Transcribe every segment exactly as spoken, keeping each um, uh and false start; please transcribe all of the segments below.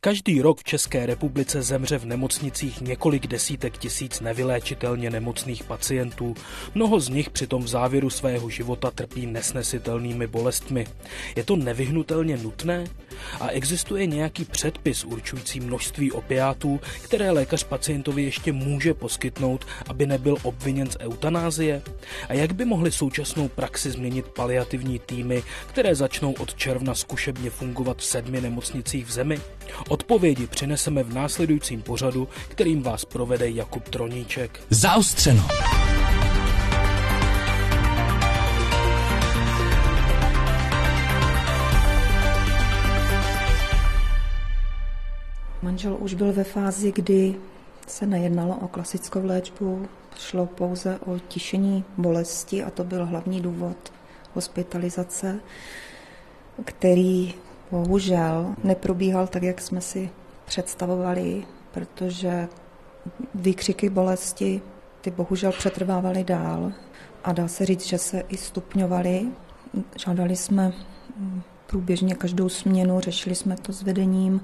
Každý rok v České republice zemře v nemocnicích několik desítek tisíc nevyléčitelně nemocných pacientů. Mnoho z nich přitom v závěru svého života trpí nesnesitelnými bolestmi. Je to nevyhnutelně nutné? A existuje nějaký předpis určující množství opiátů, které lékař pacientovi ještě může poskytnout, aby nebyl obviněn z eutanázie? A jak by mohly současnou praxi změnit paliativní týmy, které začnou od června zkušebně fungovat v sedmi nemocnicích v zemi? Odpovědi přineseme v následujícím pořadu, kterým vás provede Jakub Troníček. Zaostřeno. Manžel už byl ve fázi, kdy se nejednalo o klasickou léčbu, šlo pouze o tišení bolesti a to byl hlavní důvod hospitalizace, který bohužel neprobíhal tak, jak jsme si představovali, protože výkřiky bolesti ty bohužel přetrvávaly dál a dá se říct, že se i stupňovaly. Žádali jsme průběžně každou směnu, řešili jsme to s vedením,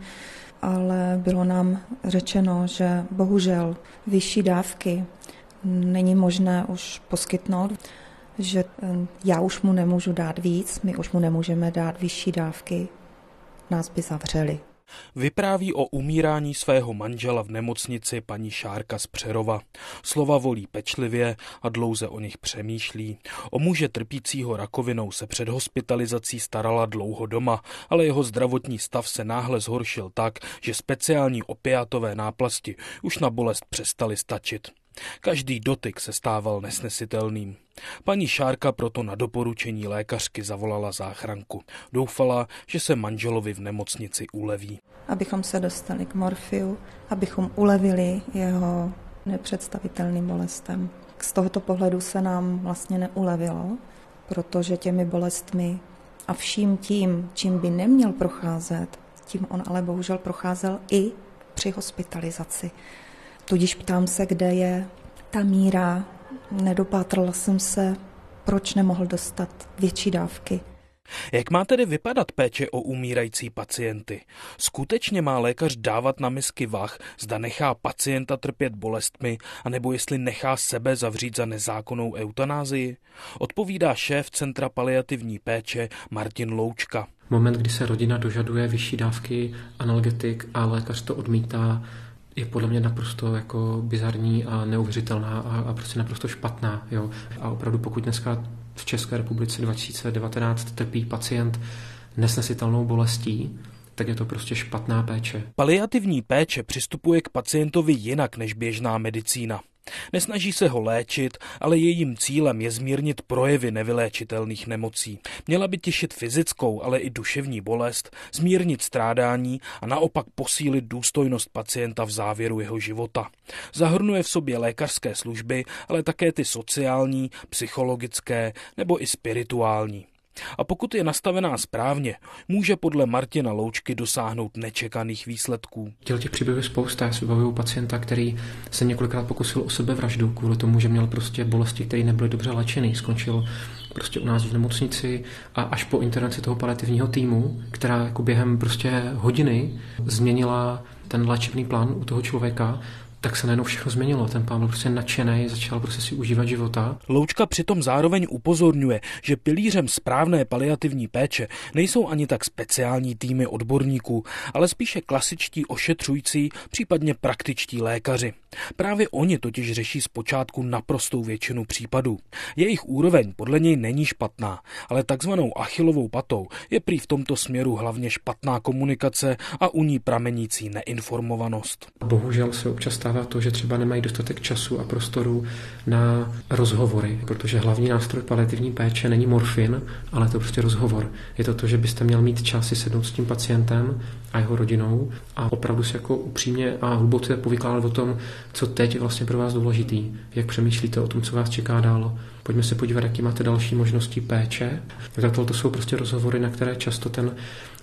ale bylo nám řečeno, že bohužel vyšší dávky není možné už poskytnout, že já už mu nemůžu dát víc, my už mu nemůžeme dát vyšší dávky, nás by zavřeli. Vypráví o umírání svého manžela v nemocnici paní Šárka z Přerova. Slova volí pečlivě a dlouze o nich přemýšlí. O muže trpícího rakovinou se před hospitalizací starala dlouho doma, ale jeho zdravotní stav se náhle zhoršil tak, že speciální opiátové náplasti už na bolest přestaly stačit. Každý dotyk se stával nesnesitelným. Paní Šárka proto na doporučení lékařky zavolala záchranku. Doufala, že se manželovi v nemocnici uleví. Abychom se dostali k morfiu, abychom ulevili jeho nepředstavitelným bolestem. Z tohoto pohledu se nám vlastně neulevilo, protože těmi bolestmi a vším tím, čím by neměl procházet, tím on ale bohužel procházel i při hospitalizaci. Tudíž ptám se, kde je ta míra. Nedopátrala jsem se, proč nemohl dostat větší dávky. Jak má tedy vypadat péče o umírající pacienty? Skutečně má lékař dávat na misky vah, zda nechá pacienta trpět bolestmi, anebo jestli nechá sebe zavřít za nezákonnou eutanázii? Odpovídá šéf Centra paliativní péče Martin Loučka. Moment, kdy se rodina dožaduje vyšší dávky analgetik a lékař to odmítá, je podle mě naprosto jako bizarní a neuvěřitelná a, a prostě naprosto špatná. Jo. A opravdu pokud dneska v České republice dva tisíce devatenáct trpí pacient nesnesitelnou bolestí, tak je to prostě špatná péče. Paliativní péče přistupuje k pacientovi jinak než běžná medicína. Nesnaží se ho léčit, ale jejím cílem je zmírnit projevy nevyléčitelných nemocí. Měla by těšit fyzickou, ale i duševní bolest, zmírnit strádání a naopak posílit důstojnost pacienta v závěru jeho života. Zahrnuje v sobě lékařské služby, ale také ty sociální, psychologické nebo i spirituální. A pokud je nastavená správně, může podle Martina Loučky dosáhnout nečekaných výsledků. Těl těch příběhů je spousta. Já si vybavuju pacienta, který se několikrát pokusil o sebevraždu kvůli tomu, že měl prostě bolesti, které nebyly dobře léčeny. Skončil prostě u nás v nemocnici a až po intervenci toho paliativního týmu, která jako během prostě hodiny změnila ten léčebný plán u toho člověka, tak se najednou všechno změnilo. Ten pán byl prostě nadšený, začal prostě si užívat života. Loučka přitom zároveň upozorňuje, že pilířem správné paliativní péče nejsou ani tak speciální týmy odborníků, ale spíše klasičtí ošetřující, případně praktičtí lékaři. Právě oni totiž řeší zpočátku naprostou většinu případů. Jejich úroveň podle něj není špatná, ale takzvanou Achillovou patou je prý v tomto směru hlavně špatná komunikace a u ní pramenící neinformovanost. Bohužel se občas stává to, že třeba nemají dostatek času a prostoru na rozhovory, protože hlavní nástroj paliativní péče není morfin, ale to prostě rozhovor. Je to to, že byste měl mít čas si sednout s tím pacientem a jeho rodinou a opravdu si jako upřímně a hluboce povykládat o tom, co teď je vlastně pro vás důležitý, jak přemýšlíte o tom, co vás čeká dál. Pojďme se podívat, jaký máte další možnosti péče. Tak tohle jsou prostě rozhovory, na které často ten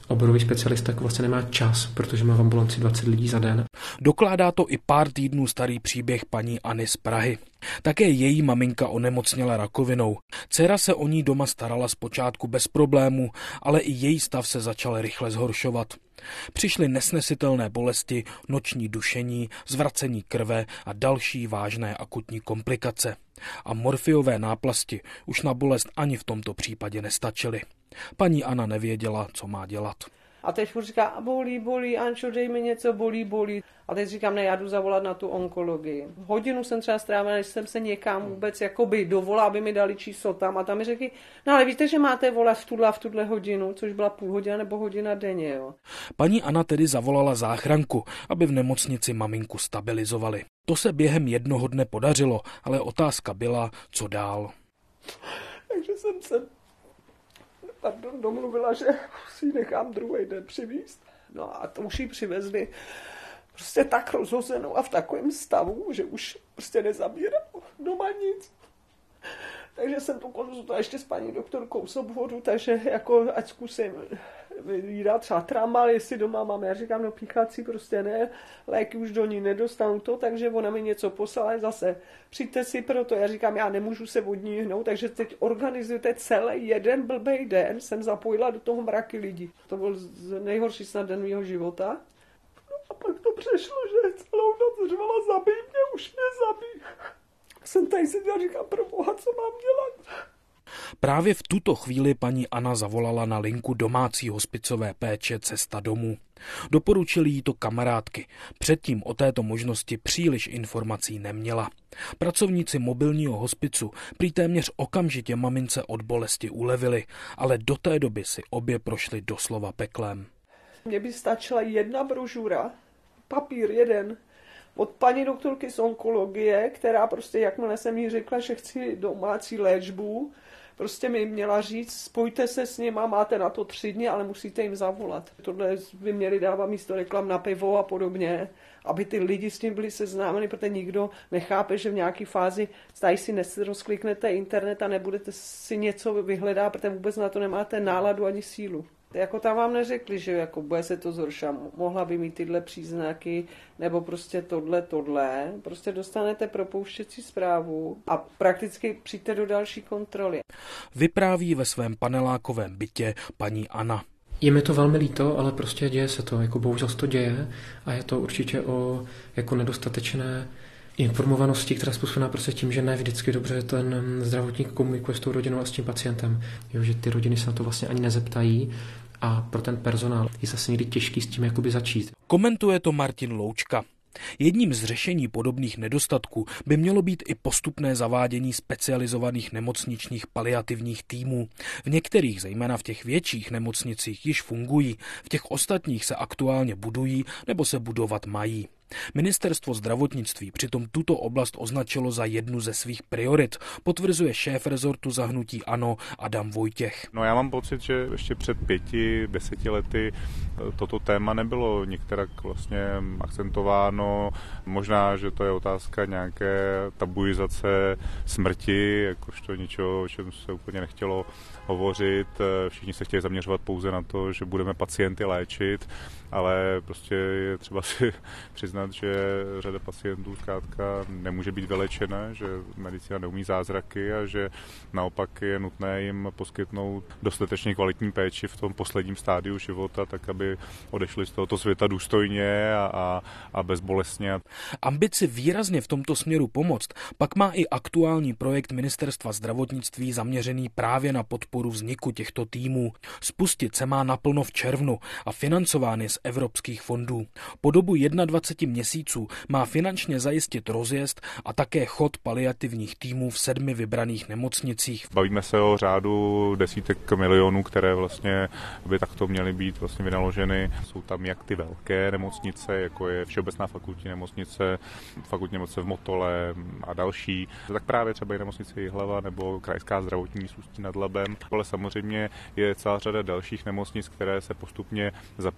oborový specialista vlastně nemá čas, protože má v ambulanci dvacet lidí za den. Dokládá to i pár týdnů starý příběh paní Anny z Prahy. Také její maminka onemocněla rakovinou. Dcera se o ní doma starala zpočátku bez problémů, ale i její stav se začal rychle zhoršovat. Přišly nesnesitelné bolesti, noční dušení, zvracení krve a další vážné akutní komplikace. A morfiové náplasti už na bolest ani v tomto případě nestačily. Paní Anna nevěděla, co má dělat. A teď furt říká, bolí, bolí, Ančo, dej mi něco, bolí, bolí. A teď říkám, ne, já jdu zavolat na tu onkologii. Hodinu jsem třeba strávila, než jsem se někam vůbec jakoby dovolala, aby mi dali číslo tam. A tam mi řekli, no ale víte, že máte volat v tuhle a v tuhle hodinu, což byla půl hodina nebo hodina denně. Jo. Paní Anna tedy zavolala záchranku, aby v nemocnici maminku stabilizovali. To se během jednoho dne podařilo, ale otázka byla, co dál. Takže jsem se pardon, domluvila, že si ji nechám druhý den přivízt. No a to už ji přivezli prostě tak rozhozenou a v takovém stavu, že už prostě nezabírám doma nic. Takže jsem to konzultovala ještě s paní doktorkou z obvodu, takže jako ať zkusím jí dát třeba tramal, jestli doma mám. Já říkám, no píchací prostě ne, léky už do ní nedostanu to, takže ona mi něco poslala zase. Přijďte si proto, já říkám, já nemůžu se od ní hnout, takže teď organizujete celý jeden blbej den, jsem zapojila do toho mraky lidí. To byl nejhorší snad den mýho života. No a pak to přešlo, že celou noc řvala, zabij mě, už mě zabij. Jsem tady si říkám, pro boha, co mám dělat? Právě v tuto chvíli paní Anna zavolala na linku domácí hospicové péče Cesta domů. Doporučili jí to kamarádky. Předtím o této možnosti příliš informací neměla. Pracovníci mobilního hospicu prý téměř okamžitě mamince od bolesti ulevili, ale do té doby si obě prošly doslova peklem. Mně by stačila jedna brožura, papír jeden, od paní doktorky z onkologie, která prostě, jakmile jsem jí řekla, že chci domácí léčbu, prostě mi měla říct, spojte se s nima, máte na to tři dny, ale musíte jim zavolat. Tohle by měli dávat místo reklam na pivo a podobně, aby ty lidi s tím byli seznámeni, protože nikdo nechápe, že v nějaké fázi tady si rozkliknete internet a nebudete si něco vyhledat, protože vůbec na to nemáte náladu ani sílu. Jako tam vám neřekli, že jako bude se to zhoršit, mohla by mít tyhle příznaky, nebo prostě tohle, tohle. Prostě dostanete propouštěcí zprávu a prakticky přijďte do další kontroly. Vypráví ve svém panelákovém bytě paní Anna. Je mi to velmi líto, ale prostě děje se to, jako bohužel se to děje a je to určitě o jako nedostatečné informovanosti, která je způsobená prostě tím, že ne vždycky dobře ten zdravotník komunikuje s tou rodinou a s tím pacientem. Jo, že ty rodiny se na to vlastně ani nezeptají a pro ten personál je zase někdy těžký s tím jakoby začít. Komentuje to Martin Loučka. Jedním z řešení podobných nedostatků by mělo být i postupné zavádění specializovaných nemocničních paliativních týmů. V některých, zejména v těch větších nemocnicích, již fungují, v těch ostatních se aktuálně budují nebo se budovat mají. Ministerstvo zdravotnictví přitom tuto oblast označilo za jednu ze svých priorit, potvrzuje šéf rezortu za hnutí ANO Adam Vojtěch. No já mám pocit, že ještě před pěti, deseti lety toto téma nebylo některak vlastně akcentováno. Možná, že to je otázka nějaké tabuizace smrti, jakožto něčeho, o čem se úplně nechtělo hovořit. Všichni se chtěli zaměřovat pouze na to, že budeme pacienty léčit, ale prostě je třeba si přiznat, že řada pacientů zkrátka nemůže být vylečena, že medicína neumí zázraky a že naopak je nutné jim poskytnout dostatečně kvalitní péči v tom posledním stádiu života, tak aby odešli z tohoto světa důstojně a, a, a bezbolestně. Ambici výrazně v tomto směru pomoct pak má i aktuální projekt Ministerstva zdravotnictví zaměřený právě na podporu vzniku těchto týmů. Spustit se má naplno v červnu a financován je z evropských fondů. Po dobu dvacet jedna měsíců má finančně zajistit rozjezd a také chod paliativních týmů v sedmi vybraných nemocnicích. Bavíme se o řádu desítek milionů, které vlastně by takto měly být vlastně vynaloženy. Jsou tam jak ty velké nemocnice, jako je Všeobecná fakultní nemocnice, fakultní nemocnice v Motole a další. Tak právě třeba i nemocnice Jihlava nebo Krajská zdravotní v Ústí nad Labem. Ale samozřejmě je celá řada dalších nemocnic, které se postupně zapojují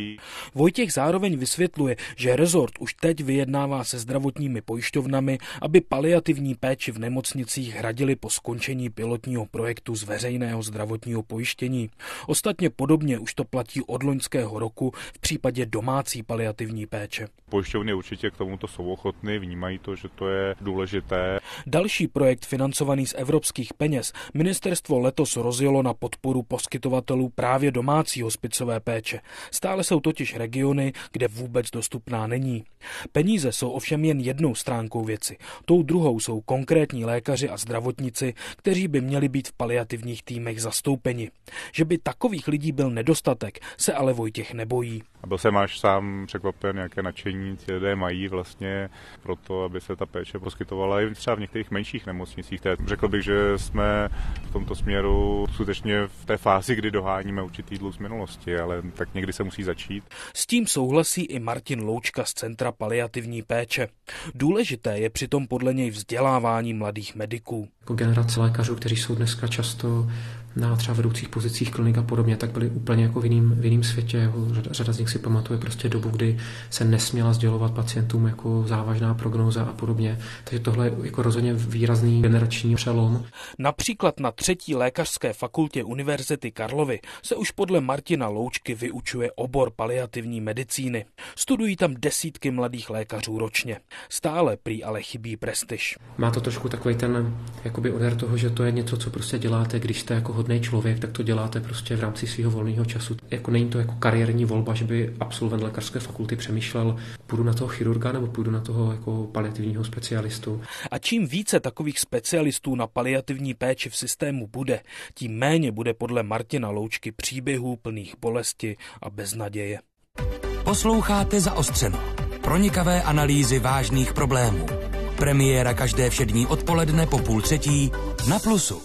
nevyvíjí. Vojtěch zároveň vysvětluje, že rezort už teď vyjednává se zdravotními pojišťovnami, aby paliativní péči v nemocnicích hradili po skončení pilotního projektu z veřejného zdravotního pojištění. Ostatně podobně už to platí od loňského roku v případě domácí paliativní péče. Pojišťovny určitě k tomuto jsou ochotny, vnímají to, že to je důležité. Další projekt financovaný z evropských peněz ministerstvo letos rozjelo na podporu poskytovatelů právě domácí hospicové péče. Stále jsou totiž regiony, kde vůbec dostupná není. Peníze jsou ovšem jen jednou stránkou věci. Tou druhou jsou konkrétní lékaři a zdravotníci, kteří by měli být v paliativních týmech zastoupeni. Že by takových lidí byl nedostatek, se ale Vojtěch nebojí. A byl jsem až sám překvapen, jaké nadšení ti lidé mají vlastně pro to, aby se ta péče poskytovala i třeba v některých menších nemocnicích. Řekl bych, že jsme v tomto směru skutečně v té fázi, kdy doháníme určitý dluh z minulosti, ale tak někdy se musí začít. S tím souhlasí i Martin Loučka z Centra paliativní péče. Důležité je přitom podle něj vzdělávání mladých mediků. Jako generace lékařů, kteří jsou dneska často na třeba vedoucích pozicích klinik a podobně, tak byli úplně jako v jiným, v jiným světě. Řada, řada z nich si pamatuje prostě dobu, kdy se nesměla sdělovat pacientům jako závažná prognóza a podobně. Takže tohle je jako rozhodně výrazný generační přelom. Například na třetí lékařské fakultě Univerzity Karlovy se už podle Martina Loučky vyučuje obor paliativní medicíny. Studují tam desítky mladých lékařů ročně. Stále prý ale chybí prestiž. Má to trošku takový ten jakoby odher toho, že to je něco, co prostě děláte, když jste jako hodnej člověk, tak to děláte prostě v rámci svého volného času. Jako není to jako kariérní volba, že by absolvent lékařské fakulty přemýšlel, půjdu na toho chirurga nebo půjdu na toho jako paliativního specialistu. A čím více takových specialistů na paliativní péči v systému bude, tím méně bude podle Martina Loučky příběhů plných bolesti a beznaděje. Posloucháte Zaostřeno. Pronikavé analýzy vážných problémů. Premiéra každé všední odpoledne po půl třetí na Plusu.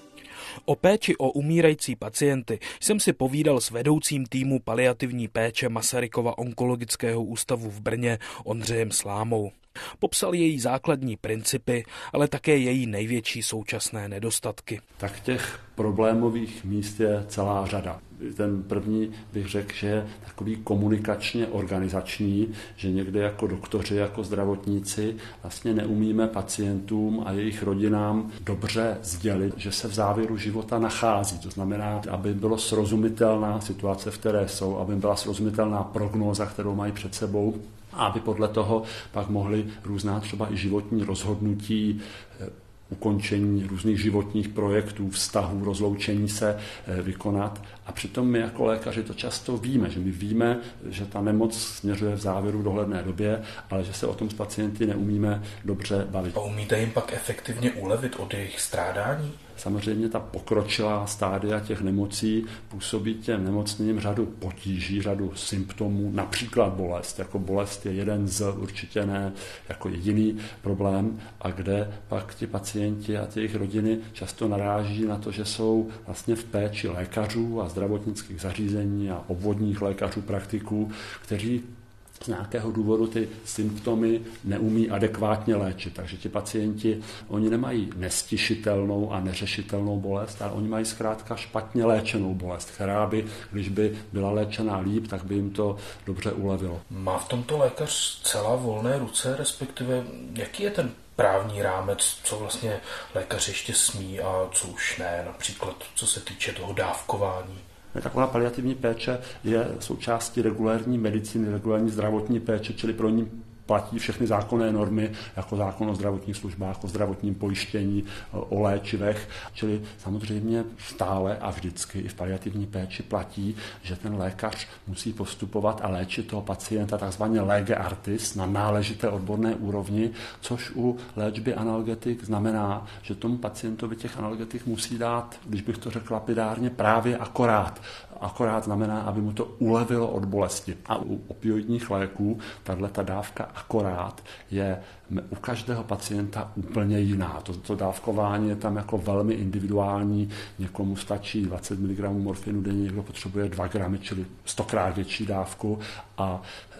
O péči o umírající pacienty jsem si povídal s vedoucím týmu paliativní péče Masarykova onkologického ústavu v Brně Ondřejem Slámou. Popsal její základní principy, ale také její největší současné nedostatky. Tak těch problémových míst je celá řada. Ten první bych řekl, že je takový komunikačně organizační, že někde jako doktoři, jako zdravotníci vlastně neumíme pacientům a jejich rodinám dobře sdělit, že se v závěru života nachází. To znamená, aby bylo srozumitelná situace, v které jsou, aby byla srozumitelná prognóza, kterou mají před sebou, a aby podle toho pak mohli různá třeba i životní rozhodnutí, ukončení různých životních projektů, vztahů, rozloučení se vykonat. A přitom my jako lékaři to často víme, že my víme, že ta nemoc směřuje v závěru dohledné době, ale že se o tom s pacienty neumíme dobře bavit. A umíte jim pak efektivně ulevit od jejich strádání? Samozřejmě ta pokročilá stádia těch nemocí působí těm nemocným řadu potíží, řadu symptomů, například bolest. Jako bolest je jeden z, určitě ne jako jediný problém, a kde pak ti pacienti a ty jejich rodiny často naráží na to, že jsou vlastně v péči lékařů a zdravotnických zařízení a obvodních lékařů, praktiků, kteří z nějakého důvodu ty symptomy neumí adekvátně léčit. Takže ti pacienti, oni nemají nestišitelnou a neřešitelnou bolest, ale oni mají zkrátka špatně léčenou bolest, která by, když by byla léčená líp, tak by jim to dobře ulevilo. Má v tomto lékař celá volné ruce, respektive jaký je ten právní rámec, co vlastně lékař ještě smí a co už ne, například co se týče toho dávkování? Taková paliativní péče je součástí regulární medicíny, regulární zdravotní péče, čili pro ní platí všechny zákonné normy, jako zákon o zdravotních službách, o zdravotním pojištění, o léčivech. Čili samozřejmě stále a vždycky i v paliativní péči platí, že ten lékař musí postupovat a léčit toho pacienta takzvaně lege artis na náležité odborné úrovni, což u léčby analgetik znamená, že tomu pacientovi těch analgetik musí dát, když bych to řekl lapidárně, právě akorát. Akorát znamená, aby mu to ulevilo od bolesti. A u opioidních léků tato dávka akorát je u každého pacienta úplně jiná. To, to dávkování je tam jako velmi individuální. Někomu stačí dvacet miligramů morfinu denně, někdo potřebuje dva gramy, čili stokrát větší dávku. A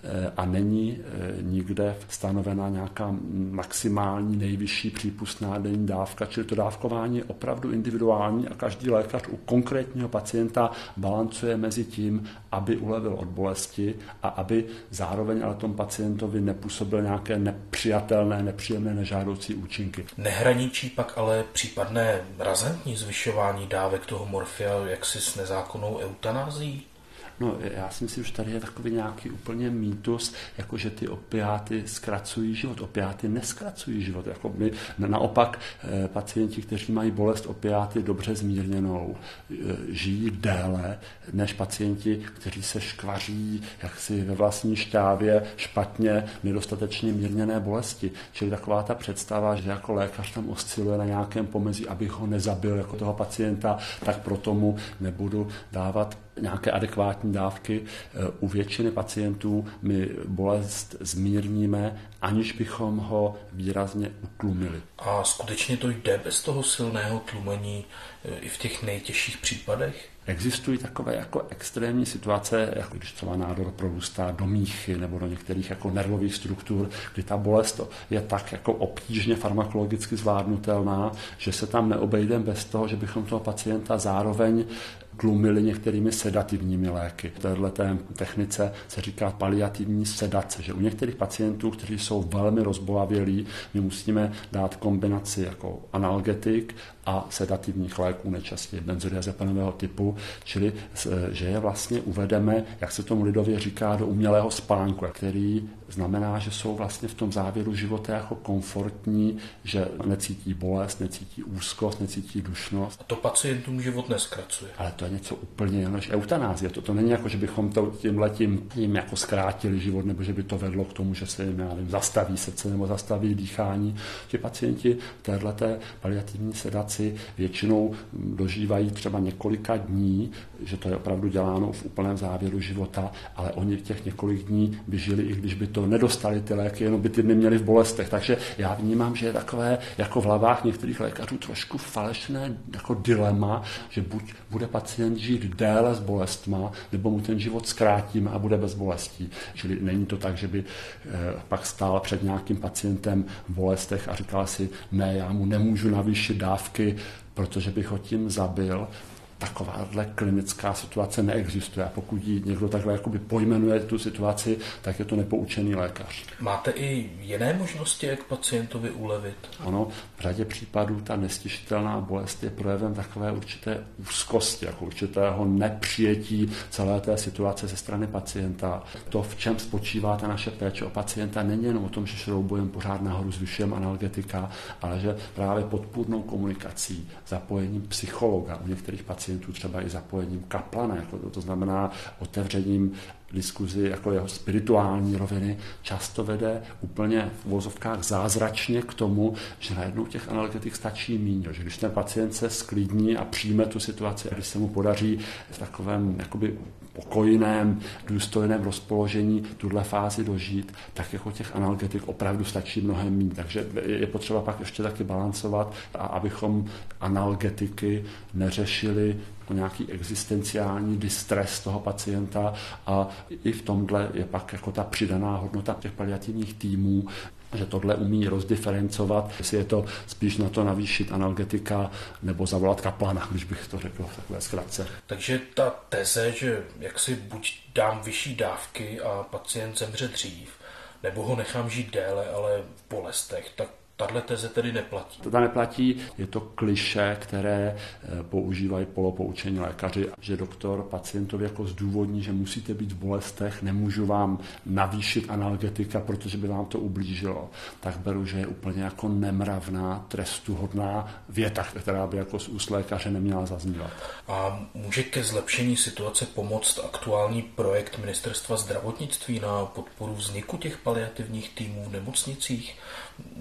a není nikde stanovena nějaká maximální nejvyšší přípustná denní dávka, čili to dávkování je opravdu individuální a každý lékař u konkrétního pacienta balancuje mezi tím, aby ulevil od bolesti a aby zároveň ale tomu pacientovi nepůsobil nějaké nepřijatelné, nepříjemné, nežádoucí účinky. Nehraničí pak ale případné razantní zvyšování dávek toho morfia jaksi s nezákonnou eutanází? No, já si myslím, že tady je takový nějaký úplně mýtus, jako že ty opiáty zkracují život. Opiáty neskracují život. Jako my, naopak pacienti, kteří mají bolest opiáty dobře zmírněnou, žijí déle než pacienti, kteří se škvaří jaksi ve vlastní šťávě špatně, nedostatečně mírněné bolesti. Čili taková ta představa, že jako lékař tam osciluje na nějakém pomezí, abych ho nezabil jako toho pacienta, tak proto mu nebudu dávat nějaké adekvátní dávky. U většiny pacientů my bolest zmírníme, aniž bychom ho výrazně utlumili. A skutečně to jde bez toho silného tlumení i v těch nejtěžších případech? Existují takové jako extrémní situace, jako když třeba nádor prorůstá do míchy nebo do některých jako nervových struktur, kdy ta bolest je tak jako obtížně farmakologicky zvládnutelná, že se tam neobejdeme bez toho, že bychom toho pacienta zároveň tlumili některými sedativními léky. V této technice se říká paliativní sedace, že u některých pacientů, kteří jsou velmi rozbolavělí, my musíme dát kombinaci jako analgetik a sedativních léků, nejčastěji benzodiazepinového typu, čili že je vlastně uvedeme, jak se tomu lidově říká, do umělého spánku, který znamená, že jsou vlastně v tom závěru života jako komfortní, že necítí bolest, necítí úzkost, necítí dušnost. A to pacientům život neskracuje. Ale to je něco úplně jiného než eutanázie. To, to není jako, že bychom to tímhletím jim jako zkrátili život, nebo že by to vedlo k tomu, že se jim, já nevím, zastaví srdce nebo zastaví dýchání. Ti pacienti v této paliativní sedaci většinou dožívají třeba několika dní, že to je opravdu děláno v úplném závěru života, ale oni těch několik dní by žili, i když by to nedostali ty léky, jenom by ty dny měli v bolestech. Takže já vnímám, že je takové jako v hlavách některých lékařů trošku falešné jako dilema, že buď bude pacient žít déle s bolestma, nebo mu ten život zkrátíme a bude bez bolestí. Čili není to tak, že by eh, pak stál před nějakým pacientem v bolestech a říkal si, ne, já mu nemůžu navýšit dávky, protože bych ho tím zabil. Takováhle klinická situace neexistuje. A pokud ji někdo takhle jakoby pojmenuje tu situaci, tak je to nepoučený lékař. Máte i jiné možnosti, jak pacientovi ulevit? Ono, v řadě případů ta nestěšitelná bolest je projevem takové určité úzkosti, jako určitého nepřijetí celé té situace ze strany pacienta. To, v čem spočívá ta naše péče o pacienta, není jenom o tom, že šroubujeme pořád nahoru, zvyšujeme analgetika, ale že právě podpůrnou komunikací, zapojením psychologa u některých pacientů, třeba i zapojením kaplana, jako to, to znamená otevřením diskuzi jako jeho spirituální roviny, často vede úplně v uvozovkách zázračně k tomu, že najednou těch analgetik stačí míň, že když ten pacient se sklidní a přijme tu situaci, a když se mu podaří v takovém jakoby pokojném, důstojném rozpoložení tuhle fázi dožít, tak jako těch analgetik opravdu stačí mnohem míň. Takže je potřeba pak ještě taky balancovat, a abychom analgetiky neřešili o nějaký existenciální distres toho pacienta, a i v tomhle je pak jako ta přidaná hodnota těch paliativních týmů, že tohle umí rozdiferencovat, jestli je to spíš na to navýšit analgetika nebo zavolat kaplana, když bych to řekl v takové zkratce. Takže ta teze, že jak si buď dám vyšší dávky a pacient zemře dřív, nebo ho nechám žít déle, ale v bolestech, tak tahle teze tedy neplatí. To neplatí, je to klišé, které používají polopoučení lékaři, že doktor pacientovi jako zdůvodní, že musíte být v bolestech, nemůžu vám navýšit analgetika, protože by vám to ublížilo. Tak beru, že je úplně jako nemravná, trestuhodná věta, která by jako z úst lékaře neměla zaznívat. A může ke zlepšení situace pomoct aktuální projekt Ministerstva zdravotnictví na podporu vzniku těch paliativních týmů v nemocnicích z Evropské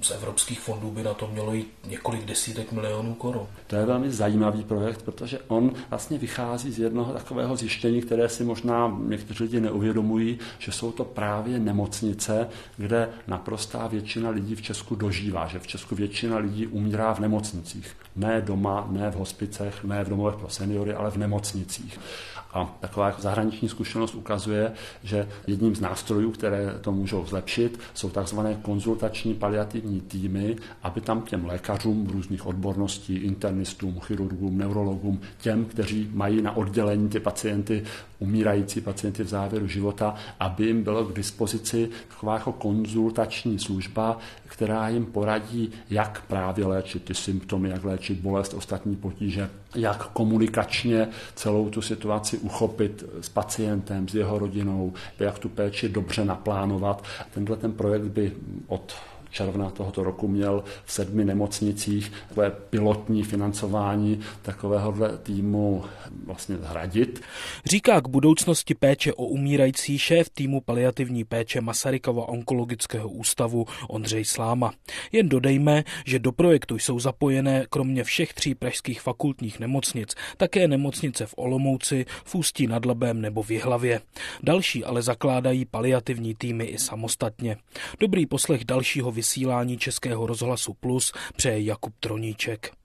evropských fondů by na to mělo jít několik desítek milionů korun. To je velmi zajímavý projekt, protože on vlastně vychází z jednoho takového zjištění, které si možná někteří lidi neuvědomují, že jsou to právě nemocnice, kde naprostá většina lidí v Česku dožívá, že v Česku většina lidí umírá v nemocnicích. Ne doma, ne v hospicech, ne v domovech pro seniory, ale v nemocnicích. A taková jako zahraniční zkušenost ukazuje, že jedním z nástrojů, které to můžou zlepšit, jsou takzvané konzultační paliativní týmy, aby tam těm lékařům různých odborností, internistům, chirurgům, neurologům, těm, kteří mají na oddělení ty pacienty, umírající pacienty v závěru života, aby jim bylo k dispozici taková jako konzultační služba, která jim poradí, jak právě léčit ty symptomy, jak léčit bolest, ostatní potíže, jak komunikačně celou tu situaci uchopit s pacientem, s jeho rodinou, jak tu péči dobře naplánovat. Tenhle ten projekt by od června tohoto roku měl v sedmi nemocnicích takové pilotní financování takovéhohle týmu vlastně hradit. Říká k budoucnosti péče o umírající šéf týmu paliativní péče Masarykova onkologického ústavu Ondřej Sláma. Jen dodejme, že do projektu jsou zapojené kromě všech tří pražských fakultních nemocnic také nemocnice v Olomouci, v Ústí nad Labem nebo v Jihlavě. Další ale zakládají paliativní týmy i samostatně. Dobrý poslech dalšího vysílání Českého rozhlasu Plus přeje Jakub Troníček.